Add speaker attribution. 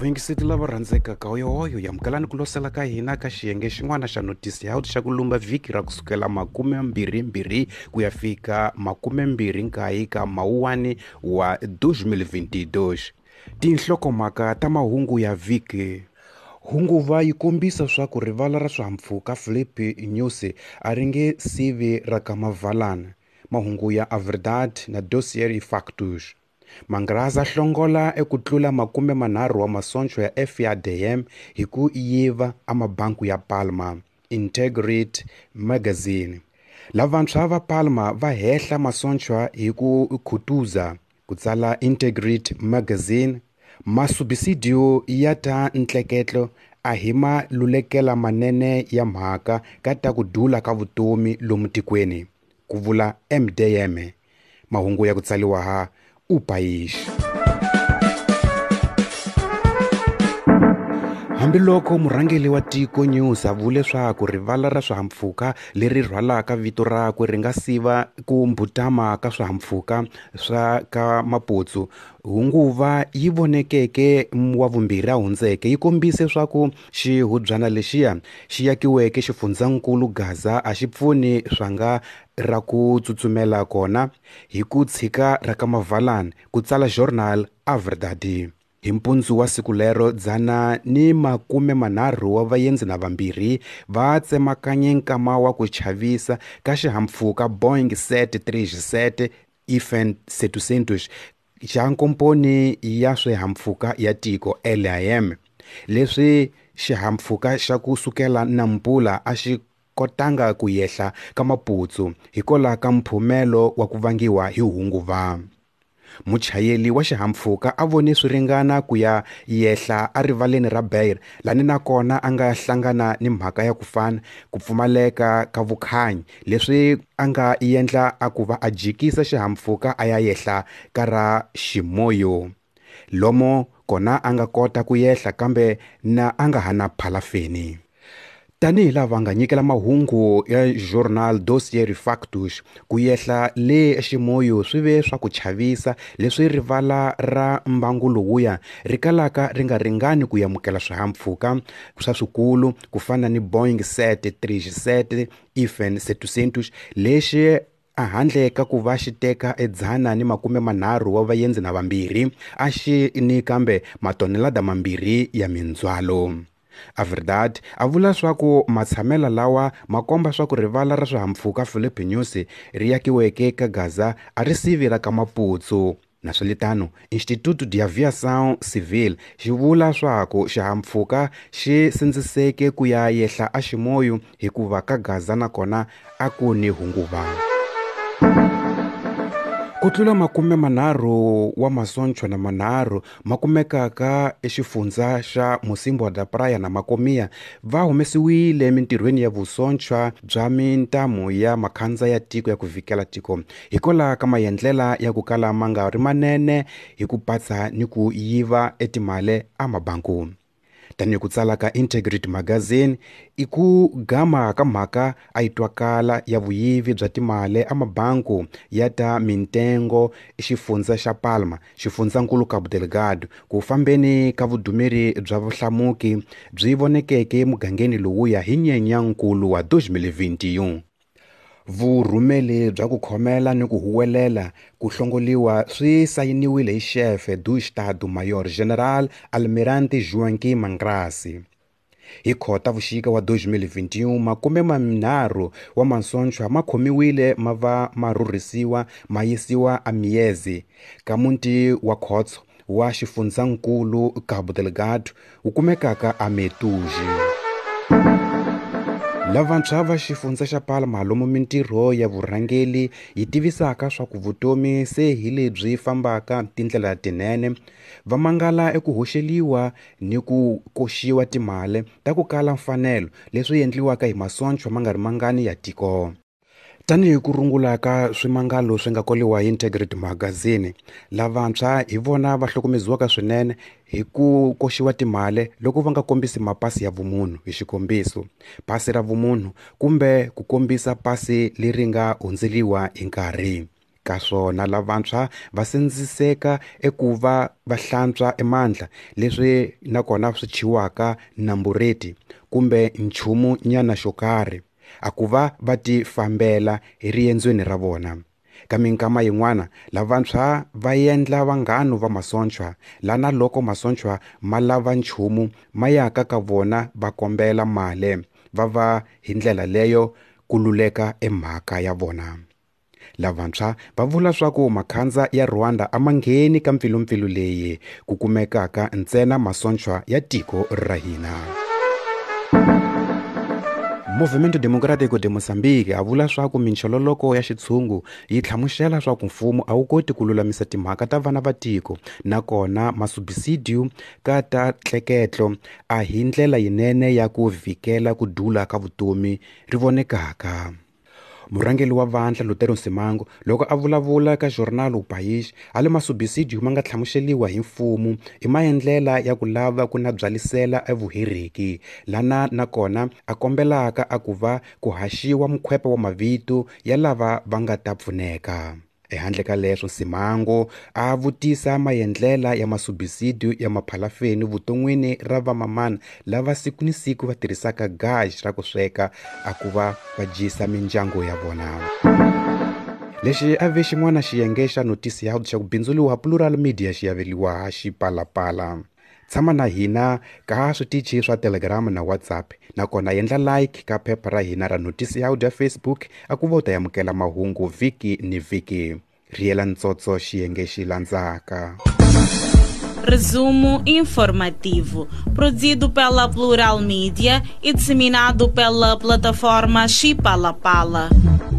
Speaker 1: vayingiseri lava rhandzekaka yohoyo hi amukelani ku losela ka hina ka xiyenge xin'wana xa notisi ya xa ku lumba vhiki ra kusukela 22 ku ya fika 29 ka Mawuwani wa 2022. Tinhlokomhaka ta mahungu ya vhiki. Hunguva yi kombisa swa ku rivala ra swihahampfhuka Filipe Nyusi a ri nge sivi ra ka Mavalana. Mahungu ya A Verdade na Dossier Factus. Mangraza hlongola eku tlula 30 wa masoncho ya FADM hi ku yiva amabanku ya Palma. Integrity Magazine. Lavantshwa va Palma va hehla masoncho hi ku khutuza, ku tsala Integrity Magazine. Masubisidio ya ta ntleketlo a hi malulekela manene ya mhaka ka ta ku dula ka vutomi lomu tikweni, ku vula MDM. Mahungu ya ku tsaliwa ha Upaish. Hambiloko murhangeli wa tiko Nyusi a vule leswaku rivala ra swihahampfhuka leri rhwalaka vito rakwe ri nga siva ku mbutama ka swihahampfhuka swa ka Maputsu, hunguva yi vonekeke wa vumbirhi a hundzeke yi kombise leswaku xihubyana lexiya xi yakiweke xifundzankulu Gaza a xi pfuni swanga ra ku tsutsumela kona hi ku tshika ra ka Mavalana, ku tsala journal A Verdade. Hi mpundzu wa siku lero 130 wa vaendzi na vambirhi va tsemakanye nkama wa ku chavisa ka xihahampfhuka Boeing 737 Ifan 700 xa nkomponi ya swihahampfhuka ya tiko LIM, leswi xihahampfhuka xa ku sukela Nampula a xi kotanga ku yehla ka Maputsu hikola ka mphumelo wa ku vangiwa hi hunguva. Muchayeli wa xihahampfhuka a vone swi ringana ku ya yehla a rivaleni ra Beira, lani nakona a nga hlangana ni mhaka ya ku fana ku pfumaleka ka vukhanyi leswi a nga endla a ku va a jikisa xihahampfhuka a ya yehla ka ra Ximoyo, lomo kona a nga kota ku yehla kambe na a nga hana phalafeni. Tanihi lava nga nyikela mahungu ya journal Dossier Factus, ku yehla le Ximoyo swi ve swa ku chavisa leswi rivala ra mbangu lowuya ri kalaka ri nga ringani ku yamukela swihahampfhuka swa swikulu ku fana ni Boeing 737 Ifan 700 lexi a handle ka ku va xi teka 130 wa vaendzi na vambirhi a xi ni kambe matonelada 2 ya mindzwalo. A Verdade a vula swaku matshamela lawa makomba swaku rivala ra swihahampfhuka Filipe Nyusi ri yakiweke ka Gaza a ri sivira ka Maputsu. Naswitano Instituto de Aviação Civil xi vula swaku xihahampfhuka xi sindziseke ku ya yehla a Ximoyo hikuva ka Gaza nakona a ku ni hunguva. Ku tlula 30 wa masoncho na manharhu ma kumekaka exifundza xa Musimbo da Praia na Makomia va humesiwile mintirhweni ya vusonchwa bya mintamu ya makhandza ya tiko ya ku vhikela tiko hikola ka maendlela ya ku kala ma nga ri manene hi ku patsa ni ku yiva etimale a mabanku. Tanihi ku tsala ka Integrity Magazine i ku gama ka mhaka a yi twakala ya vuyivi bya timale a mabanku ya ta mintengo xifundza xa Palma, xifundzankulu Cabo Delgado, ku fambeni ka vudumeri bya vuhlamuki byi vonekeke mugangeni lowuya hi Nyenyankulu wa 2021. Vurhumeli bya ku khomela ni ku huwelela ku hlongoliwa swi sayiniwile hi Chefe do Estado Maior General Almirante Joaquim Mangrassi. Hi Khotavuxika wa 2021 30 wa masoncho ma khomiwile ma va ma rhurhisiwa ma yisiwa a Miyezi ka muti wa Khotso wa xifundzankulu Cabo Delgado wu kumekaka a Metuji. Lavantshwa va xifundza xa Palma lomu mintirho ya vurhangeli yi tivisaka swa ku vutomi se hi lebyi fambaka tindlela tinene, va mangala eku hoxeliwa ni ku koxiwa timale ta ku kala mfanelo leswi endliwaka hi masoncho ma nga ri mangani ya tiko. Tanihi ku rungula ka swimangalo swi nga koliwa hi Integrity Magazine, lavantshwa hi vona va hlokomeziwaka swinene hi ku koxiwa timale loko va nga kombisi mapasi ya vumunhu, hi xikombiso pasi ra vumunhu kumbe ku kombisa pasi leri nga hundzeliwa hi nkarhi. ka swona lavantshwa va sindziseka eku va hlantswa emandla leswi nakona swi chiwaka nambureti kumbe nchumu nyana xo karhi a ku va ti fambela hi riendzweni ra vona. Ka minkama yin'wana lavantshwa va endla vanghano va masontshwa lana loko masontshwa ma lava nchumu ma yaka ka vona va kombela male va hi ndlela leyo kululeka emhaka ya vona. Lavantshwa va vula swaku makhandza ya Rwanda a mangheni ka mpfilumpfilu leyi ku kumekaka ntsena masontshwa ya tiko ra hina. Movimento Democrático de Moçambique a vula swaku minchololoko ya xitshungu yi tlhamuxela swaku mfumo a wu koti ku lulamisa timhaka ta vana va tiko nakona masubsidio ka ta tleketlo a hi ndlela yinene ya ku vhikela ku dula ka vutomi ri vonekaka. Murhangeli wa vandla Lutero Nsimango loko a vulavula ka Jornal Upaish ale masubsidio ma nga tlhamuxeliwa hi mfumo i maendlela ya ku lava ku nabyalisela evuheriki lana nakona a kombelaka a ku va ku haxiwa mukhwepa wa mavito ya lava va nga ta pfuneka. Ehandle ka leswo Nsimango a vutisa maendlela ya masubsidio ya maphalafeni vuton'wini ra vamamana lava siku ni siku va tirhisaka gazi ra ku sweka a ku va dyisa mindyangu ya vona. Lexi a ve xin'wana xiyenge xa notisi ya xa ku bindzuluwa Plural Media xi yaveliwa Xipalapala. Tshama na hina ka switichi swa Telegram na WhatsApp nakona endla like ka phepha ra hina ra notisi ya audio Facebook a ku va u ta yamukela mahungu vhiki ni vhiki. Riela ntsotso xiyenge xi landzaka.
Speaker 2: Resumo informativo, produzido pela Plural Media e disseminado pela plataforma Xipalapala.